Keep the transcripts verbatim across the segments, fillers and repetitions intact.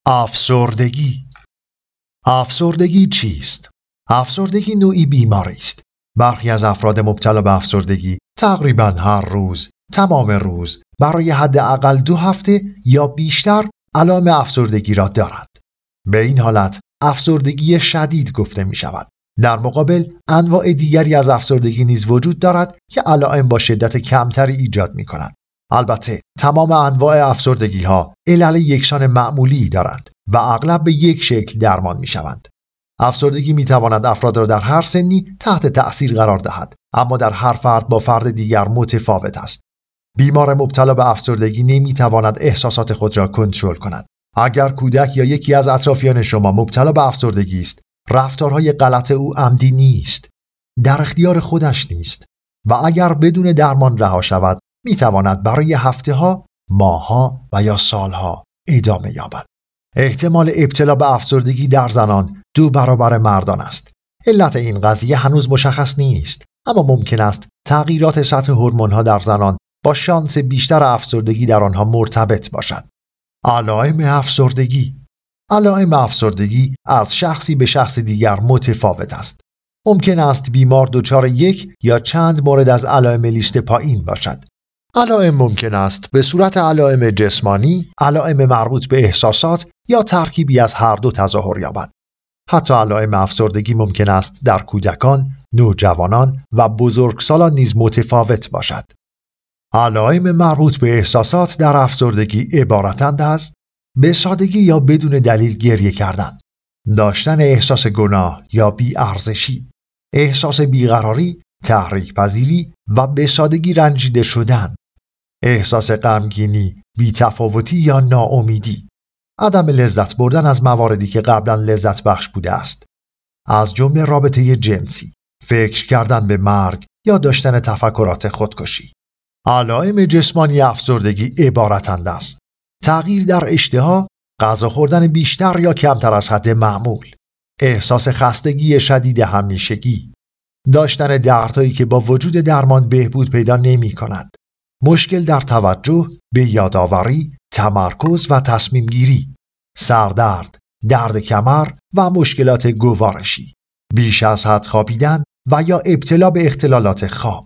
افسردگی. افسردگی چیست؟ افسردگی نوعی بیماری است. برخی از افراد مبتلا به افسردگی تقریباً هر روز، تمام روز، برای حداقل دو هفته یا بیشتر علائم افسردگی را دارند. به این حالت افسردگی شدید گفته می شود. در مقابل انواع دیگری از افسردگی نیز وجود دارد که علائم با شدت کمتری ایجاد می کنند. البته تمام انواع افسردگی ها علل یکسان معمولی دارند و اغلب به یک شکل درمان می شوند. افسردگی می تواند افراد را در هر سنی تحت تأثیر قرار دهد، اما در هر فرد با فرد دیگر متفاوت است. بیمار مبتلا به افسردگی نمی تواند احساسات خود را کنترل کند. اگر کودک یا یکی از اطرافیان شما مبتلا به افسردگی است، رفتارهای غلط او عمدی نیست، در اختیار خودش نیست و اگر بدون درمان رها شود، می تواند برای هفته‌ها، ماه‌ها و یا سالها ادامه یابد. احتمال ابتلا به افسردگی در زنان دو برابر مردان است. علت این قضیه هنوز مشخص نیست، اما ممکن است تغییرات سطح هورمون‌ها در زنان با شانس بیشتر افسردگی در آنها مرتبط باشد. علائم افسردگی. علائم افسردگی از شخصی به شخص دیگر متفاوت است. ممکن است بیمار دچار یک یا چند مورد از علائم لیست پایین باشد. علائم ممکن است به صورت علائم جسمانی، علائم مربوط به احساسات یا ترکیبی از هر دو تظاهر یابد. حتی علائم افسردگی ممکن است در کودکان، نوجوانان و بزرگسالان نیز متفاوت باشد. علائم مربوط به احساسات در افسردگی عبارتند از به سادگی یا بدون دلیل گریه کردن، داشتن احساس گناه یا بی‌ارزشی، احساس بیقراری، تحریک پذیری و به سادگی رنجیده شدن، احساس غمگینی، بی‌تفاوتی یا ناامیدی، عدم لذت بردن از مواردی که قبلا لذت بخش بوده است، از جمله رابطه جنسی، فکر کردن به مرگ یا داشتن تفکرات خودکشی. علائم جسمانی افسردگی عبارتند از تغییر در اشتها، غذا خوردن بیشتر یا کمتر از حد معمول، احساس خستگی شدید همیشگی، داشتن دردهایی که با وجود درمان بهبود پیدا نمی کند، مشکل در توجه، به یادآوری، تمرکز و تصمیم گیری، سردرد، درد کمر و مشکلات گوارشی، بیش از حد خوابیدن و یا ابتلا به اختلالات خواب،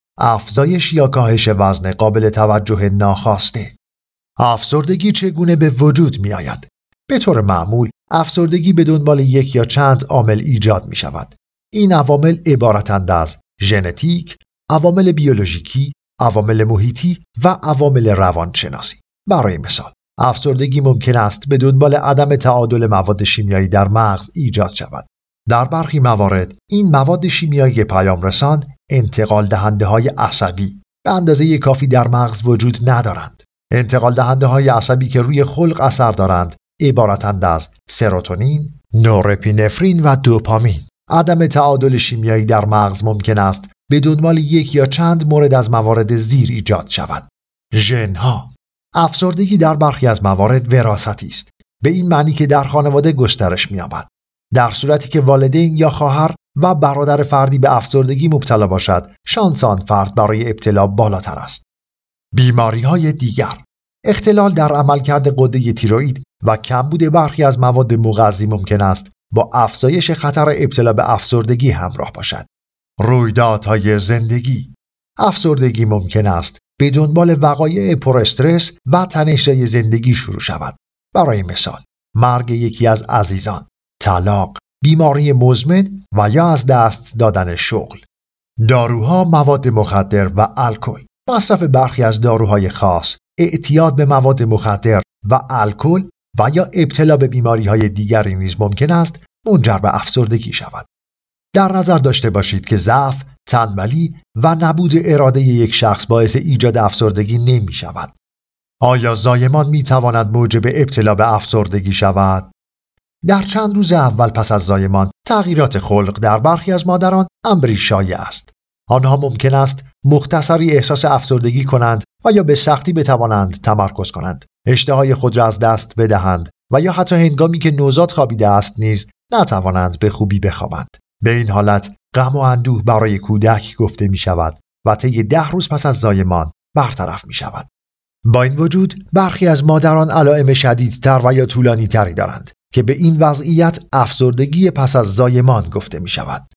افزایش یا کاهش وزن قابل توجه ناخواسته. افسردگی چگونه به وجود می آید؟ به طور معمول افسردگی به دنبال یک یا چند عامل ایجاد می شود. این عوامل عبارتند از ژنتیک، عوامل بیولوژیکی، عوامل محیطی و عوامل روانشناسی. برای مثال، افسردگی ممکن است به دنبال عدم تعادل مواد شیمیایی در مغز ایجاد شود. در برخی موارد این مواد شیمیایی پیام رسان، انتقال دهنده های عصبی به اندازه کافی در مغز وجود ندارند. انتقال دهنده های عصبی که روی خلق اثر دارند عبارتند از سروتونین، نورپینفرین و دوپامین. عدم تعادل شیمیایی در مغز ممکن است به دنبال یک یا چند مورد از موارد زیر ایجاد شود. ژن‌ها. افسردگی در برخی از موارد وراثتی است، به این معنی که در خانواده گسترش می‌یابد. در صورتی که والدین یا خواهر و برادر فردی به افسردگی مبتلا باشد، شانس آن فرد برای ابتلا بالاتر است. بیماری‌های دیگر. اختلال در عملکرد غده تیروئید و کمبود برخی از مواد مغذی ممکن است با افزایش خطر ابتلا به افسردگی همراه باشد. رویدادهای زندگی. افسردگی ممکن است به دنبال وقایع پر استرس و تنش‌های زندگی شروع شود. برای مثال، مرگ یکی از عزیزان، طلاق، بیماری مزمن و یا از دست دادن شغل. داروها، مواد مخدر و الکل. مصرف برخی از داروهای خاص، اعتیاد به مواد مخدر و الکل و یا ابتلا به بیماری‌های دیگری نیز ممکن است منجر به افسردگی شود. در نظر داشته باشید که ضعف، تنبلی و نبود اراده یک شخص باعث ایجاد افسردگی نمی شود. آیا زایمان می تواند موجب ابتلا به افسردگی شود؟ در چند روز اول پس از زایمان، تغییرات خلق در برخی از مادران امری شایع است. آنها ممکن است مختصری احساس افسردگی کنند و یا به سختی بتوانند تمرکز کنند، اشتهای خود را از دست بدهند و یا حتی هنگامی که نوزاد خوابیده است نیز نتوانند به خوبی بخوابند. به این حالت غم و اندوه برای کودک گفته می شود و طی ده روز پس از زایمان برطرف می شود. با این وجود برخی از مادران علائم شدیدتر و یا طولانی تری دارند که به این وضعیت افسردگی پس از زایمان گفته می شود.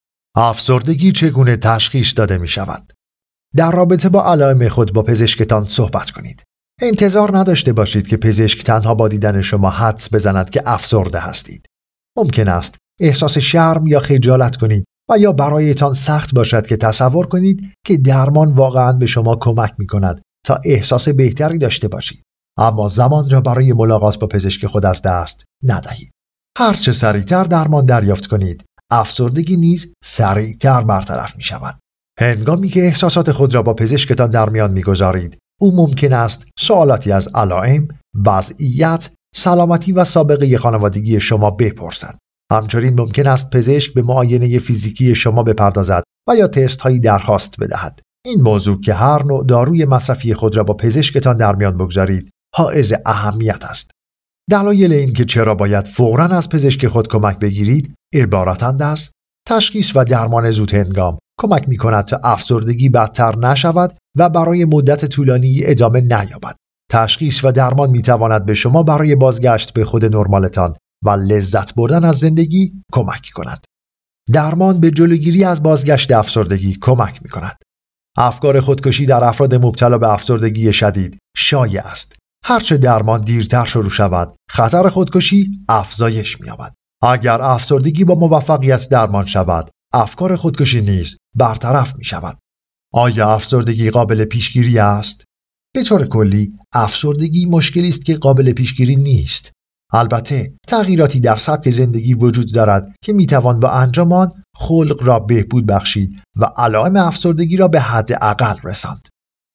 افسردگی چگونه تشخیص داده می شود؟ در رابطه با علائم خود با پزشکتان صحبت کنید. انتظار نداشته باشید که پزشک تنها با دیدن شما حدس بزند که افسرده هستید. ممکن است احساس شرم یا خجالت کنید و یا برایتان سخت باشد که تصور کنید که درمان واقعاً به شما کمک می کند تا احساس بهتری داشته باشید. اما زمان را برای ملاقات با پزشک خود از دست ندهید. هرچه سریعتر درمان دریافت کنید، افسردگی نیز سریعتر برطرف می شود. هنگامی که احساسات خود را با پزشکتان در میان می‌گذارید، او ممکن است سوالاتی از علائم، وضعیت، سلامتی و سابقه خانوادگی شما بپرسد. همچنین ممکن است پزشک به معاینه فیزیکی شما بپردازد و یا تست هایی درخواست بدهد. این موضوع که هر نوع داروی مصرفی خود را با پزشکتان در میان بگذارید، حائز اهمیت است. دلایل این که چرا باید فوراً از پزشک خود کمک بگیرید عبارتند از تشخیص و درمان زود هنگام کمک می کند تا افسردگی بدتر نشود و برای مدت طولانی ادامه نیابد. تشخیص و درمان می تواند به شما برای بازگشت به خود نرمالتان و لذت بردن از زندگی کمک کند. درمان به جلوگیری از بازگشت افسردگی کمک می کند. افکار خودکشی در افراد مبتلا به افسردگی شدید شایع است. هرچه درمان دیرتر شروع شود، خطر خودکشی افزایش می یابد. اگر افسردگی با موفقیت درمان شود، افکار خودکشی نیز برطرف می شود. آیا افسردگی قابل پیشگیری است؟ به طور کلی، افسردگی مشکلی است که قابل پیشگیری نیست. البته، تغییراتی در سبک زندگی وجود دارد که می توان با انجام آن خلق را بهبود بخشید و علائم افسردگی را به حد اقل رساند.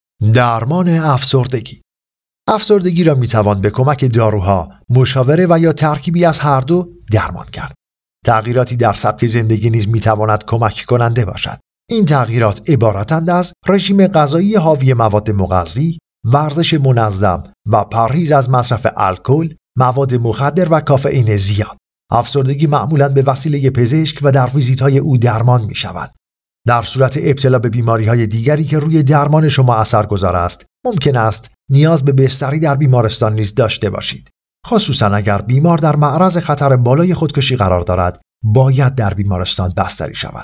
درمان افسردگی افسردگی را می توان به کمک داروها، مشاوره و یا ترکیبی از هر دو درمان کرد. تغییراتی در سبک زندگی نیز می تواند کمک کننده باشد. این تغییرات عبارتند از رژیم غذایی حاوی مواد مغذی، ورزش منظم و پرهیز از مصرف الکل، مواد مخدر و کافئین زیاد. افسردگی معمولاً به وسیله پزشک و در ویزیت‌های او درمان می شود. در صورت ابتلا به بیماری‌های دیگری که روی درمان شما اثرگذار است، ممکن است نیاز به بستری در بیمارستان نیز داشته باشید. خصوصاً اگر بیمار در معرض خطر بالای خودکشی قرار دارد، باید در بیمارستان بستری شود.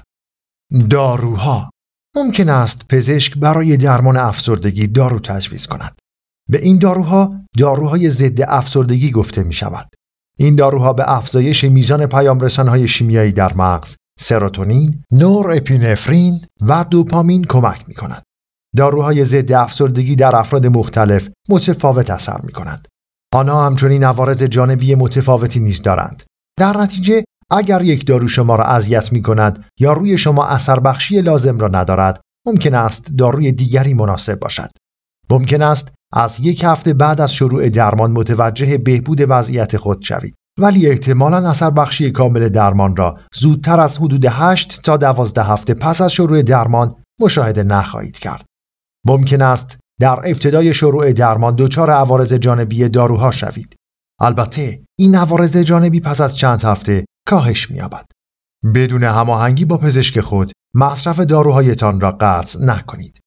داروها ممکن است پزشک برای درمان افسردگی دارو تجویز کند. به این داروها داروهای ضد افسردگی گفته می شود. این داروها به افزایش میزان پیامرسان‌های شیمیایی در مغز، سروتونین، نورپینفرین و دوپامین کمک می کند. داروهای ضد افسردگی در افراد مختلف متفاوت اثر می کنند. آنها همچنین عوارض جانبی متفاوتی نیز دارند. در نتیجه اگر یک دارو شما را اذیت می کند یا روی شما اثر بخشی لازم را ندارد، ممکن است داروی دیگری مناسب باشد. ممکن است از یک هفته بعد از شروع درمان متوجه بهبود وضعیت خود شوید، ولی احتمالاً اثر بخشی کامل درمان را زودتر از حدود هشت تا دوازده هفته پس از شروع درمان مشاهده نخواهید کرد. ممکن است در ابتدای شروع درمان دچار عوارض جانبی داروها شوید. البته این عوارض جانبی پس از چند هفته کاهش می‌یابد. بدون هماهنگی با پزشک خود مصرف داروهایتان را قطع نکنید.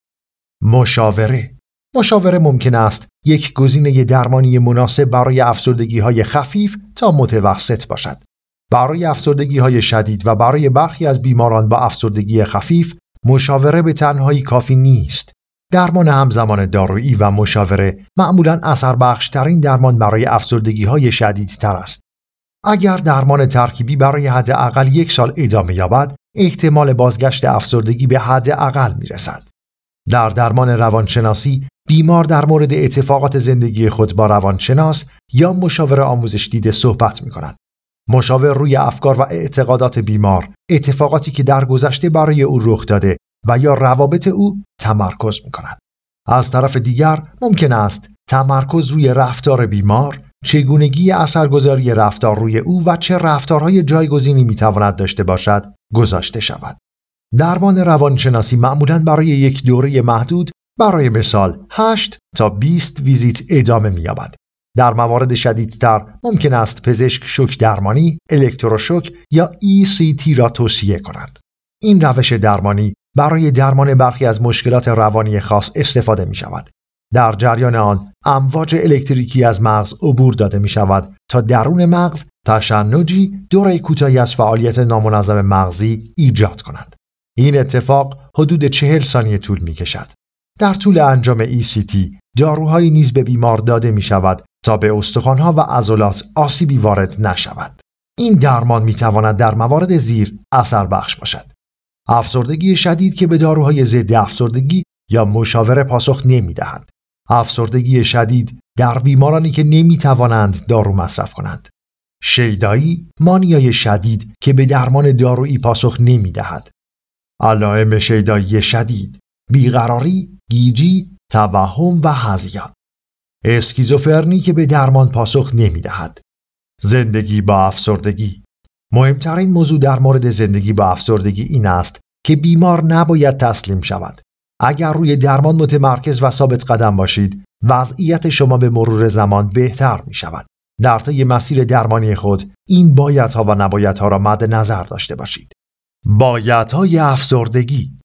مشاوره مشاوره ممکن است یک گزینه درمانی مناسب برای افسردگی‌های خفیف تا متوسط باشد. برای افسردگی‌های شدید و برای برخی از بیماران با افسردگی خفیف، مشاوره به تنهایی کافی نیست. درمان همزمان دارویی و مشاوره معمولاً اثر بخشترین درمان برای افسردگی‌های شدیدتر است. اگر درمان ترکیبی برای حداقل یک سال ادامه یابد، احتمال بازگشت افسردگی به حداقل میرسد. در درمان روانشناسی، بیمار در مورد اتفاقات زندگی خود با روانشناس یا مشاور آموزش دیده صحبت می کند. مشاور روی افکار و اعتقادات بیمار، اتفاقاتی که در گذشته برای او رخ داده و یا روابط او تمرکز می کند. از طرف دیگر ممکن است تمرکز روی رفتار بیمار، چگونگی اثرگذاری رفتار روی او و چه رفتارهای جایگزینی می تواند داشته باشد گذاشته شود. درمان روانشناسی معمولاً برای یک دوره محدود، برای مثال هشت تا بیست ویزیت ادامه می‌یابد. در موارد شدیدتر ممکن است پزشک شوک درمانی، الکتروشوک یا ای سی تی را توصیه کند. این روش درمانی برای درمان برخی از مشکلات روانی خاص استفاده می‌شود. در جریان آن امواج الکتریکی از مغز عبور داده می شود تا درون مغز تشنجی دوره کوتاهی از فعالیت نامنظم مغزی ایجاد کند. این اتفاق حدود چهل ثانیه طول می کشد. در طول انجام ای سی تی داروهایی نیز به بیمار داده می شود تا به استخوان‌ها و عضلات آسیبی وارد نشود. این درمان می تواند در موارد زیر اثر بخش باشد: افسردگی شدید که به داروهای ضد افسردگی یا مشاوره پاسخ نمی دهد. افسردگی شدید در بیمارانی که نمی توانند دارو مصرف کنند. شیدایی، مانیای شدید که به درمان دارویی پاسخ نمی دهد. علائم شیدایی شدید: بیقراری، گیجی، توهم و هذیان. اسکیزوفرنی که به درمان پاسخ نمی دهد. زندگی با افسردگی. مهمترین موضوع در مورد زندگی با افسردگی این است که بیمار نباید تسلیم شود. اگر روی درمان متمرکز و ثابت قدم باشید، وضعیت شما به مرور زمان بهتر می شود. در طی مسیر درمانی خود این بایدها و نبایدها را مد نظر داشته باشید. بایدهای افسردگی: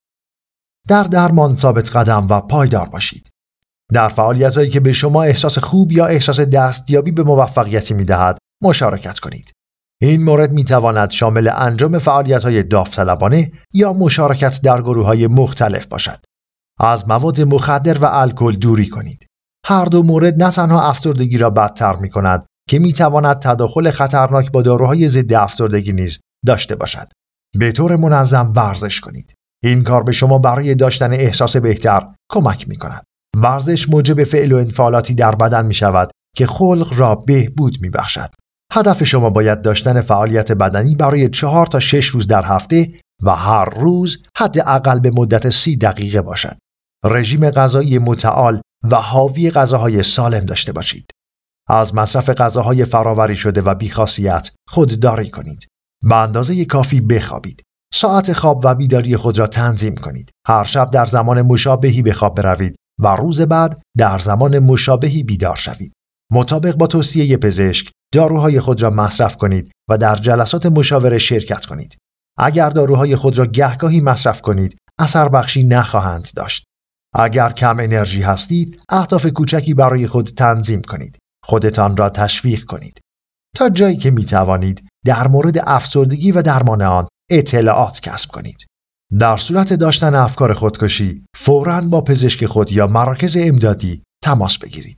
در درمان ثابت قدم و پایدار باشید. در فعالیت‌هایی که به شما احساس خوب یا احساس دستیابی به موفقیتی می‌دهد مشارکت کنید. این مورد می‌تواند شامل انجام فعالیت‌های داوطلبانه یا مشارکت در گروه‌های مختلف باشد. از مواد مخدر و الکل دوری کنید. هر دو مورد نه تنها افسردگی را بدتر می‌کند که می‌تواند تداخل خطرناک با داروهای ضد افسردگی نیز داشته باشد. به طور منظم ورزش کنید. این کار به شما برای داشتن احساس بهتر کمک می‌کند. ورزش موجب فعل و انفعالاتی در بدن می‌شود که خلق را بهبود می‌بخشد. هدف شما باید داشتن فعالیت بدنی برای چهار تا شش روز در هفته و هر روز حداقل به مدت سی دقیقه باشد. رژیم غذایی متعال و حاوی غذاهای سالم داشته باشید. از مصرف غذاهای فراوری شده و بی‌خاصیت خودداری کنید. به اندازه کافی بخوابید. ساعت خواب و بیداری خود را تنظیم کنید. هر شب در زمان مشابهی به خواب بروید و روز بعد در زمان مشابهی بیدار شوید. مطابق با توصیه پزشک داروهای خود را مصرف کنید و در جلسات مشاوره شرکت کنید. اگر داروهای خود را گهگاهی مصرف کنید، اثر بخشی نخواهند داشت. اگر کم انرژی هستید، اهداف کوچکی برای خود تنظیم کنید. خودتان را تشویق کنید. تا جایی که می توانید در مورد افسردگی و درمان آن اطلاعات کسب کنید. در صورت داشتن افکار خودکشی، فوراً با پزشک خود یا مراکز امدادی تماس بگیرید.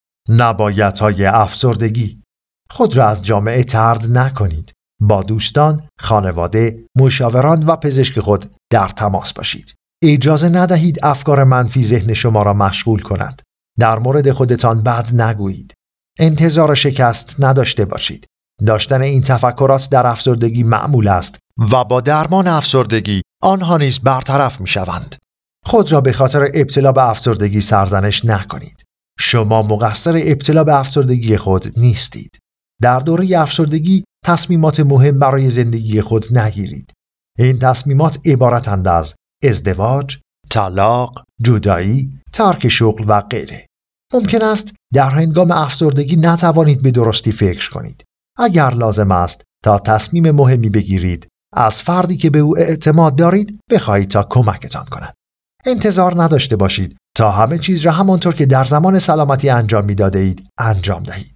نبایدهای افسردگی: خود را از جامعه طرد نکنید. با دوستان، خانواده، مشاوران و پزشک خود در تماس باشید. اجازه ندهید افکار منفی ذهن شما را مشغول کند. در مورد خودتان بد نگویید. انتظار شکست نداشته باشید. داشتن این تفکرات در افسردگی معمول است و با درمان افسردگی آنها نیز برطرف می شوند. خود را به خاطر ابتلا به افسردگی سرزنش نکنید. شما مقصر ابتلا به افسردگی خود نیستید. در دوره افسردگی تصمیمات مهم برای زندگی خود نگیرید. این تصمیمات عبارتند از ازدواج، طلاق، جدایی، ترک شغل و غیره. ممکن است در هنگام افسردگی نتوانید به درستی فکر کنید. اگر لازم است تا تصمیم مهمی بگیرید، از فردی که به او اعتماد دارید بخواهید تا کمکتان کند. انتظار نداشته باشید تا همه چیز را همانطور که در زمان سلامتی انجام می‌داده اید انجام دهید.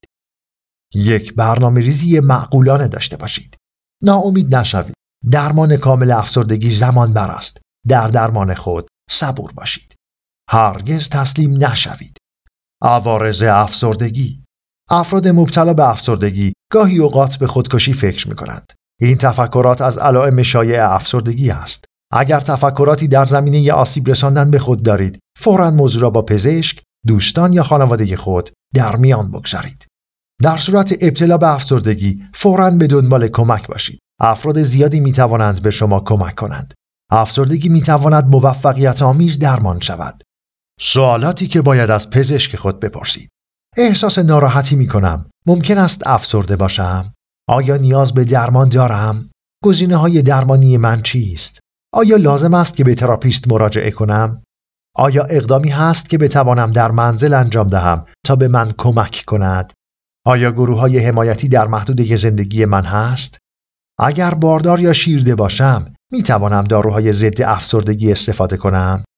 یک برنامه‌ریزی معقولانه داشته باشید. ناامید نشوید. درمان کامل افسردگی زمان بر است. در درمان خود صبور باشید. هرگز تسلیم نشوید. عوارض افسردگی: افراد مبتلا به افسردگی گاهی اوقات به خودکشی فکر می‌کنند. این تفکرات از علائم شایع افسردگی است. اگر تفکراتی در زمینه آسیب رساندن به خود دارید، فوراً موضوع را با پزشک، دوستان یا خانواده خود در میان بگذارید. در صورت ابتلا به افسردگی، فوراً به دنبال کمک باشید. افراد زیادی می‌توانند به شما کمک کنند. افسردگی می‌تواند موفقیت آمیز درمان شود. سوالاتی که باید از پزشک خود بپرسید: احساس ناراحتی می‌کنم. ممکن است افسرده باشم؟ آیا نیاز به درمان دارم؟ گزینه‌های درمانی من چیست؟ آیا لازم است که به تراپیست مراجعه کنم؟ آیا اقدامی هست که بتوانم در منزل انجام دهم تا به من کمک کند؟ آیا گروه‌های حمایتی در محدوده زندگی من هست؟ اگر باردار یا شیرده باشم، می توانم داروهای ضد افسردگی استفاده کنم؟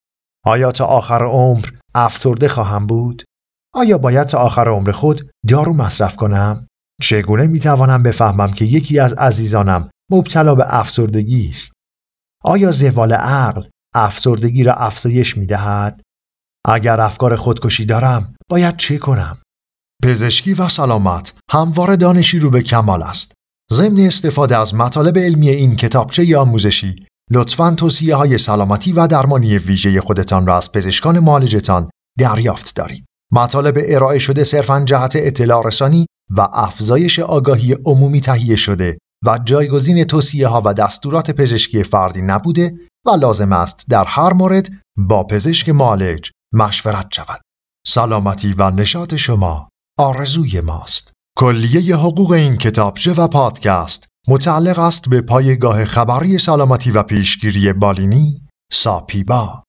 آیا تا آخر عمر افسرده خواهم بود؟ آیا باید تا آخر عمر خود دارو مصرف کنم؟ چگونه میتوانم بفهمم که یکی از عزیزانم مبتلا به افسردگی است؟ آیا زوال عقل افسردگی را افزایش میدهد؟ اگر افکار خودکشی دارم باید چه کنم؟ پزشکی و سلامت همواره دانشی رو به کمال است. ضمن استفاده از مطالب علمی این کتابچه آموزشی، لطفاً توصیه های سلامتی و درمانی ویژه خودتان را از پزشکان معالجتان دریافت دارید. مطالب ارائه شده صرفاً جهت اطلاع رسانی و افزایش آگاهی عمومی تهیه شده و جایگزین توصیه ها و دستورات پزشکی فردی نبوده و لازم است در هر مورد با پزشک معالج مشورت شود. سلامتی و نشاط شما آرزوی ماست. کلیه حقوق این کتابچه و پادکست متعلق است به پایگاه خبری سلامتی و پیشگیری بالینی ساپیبا.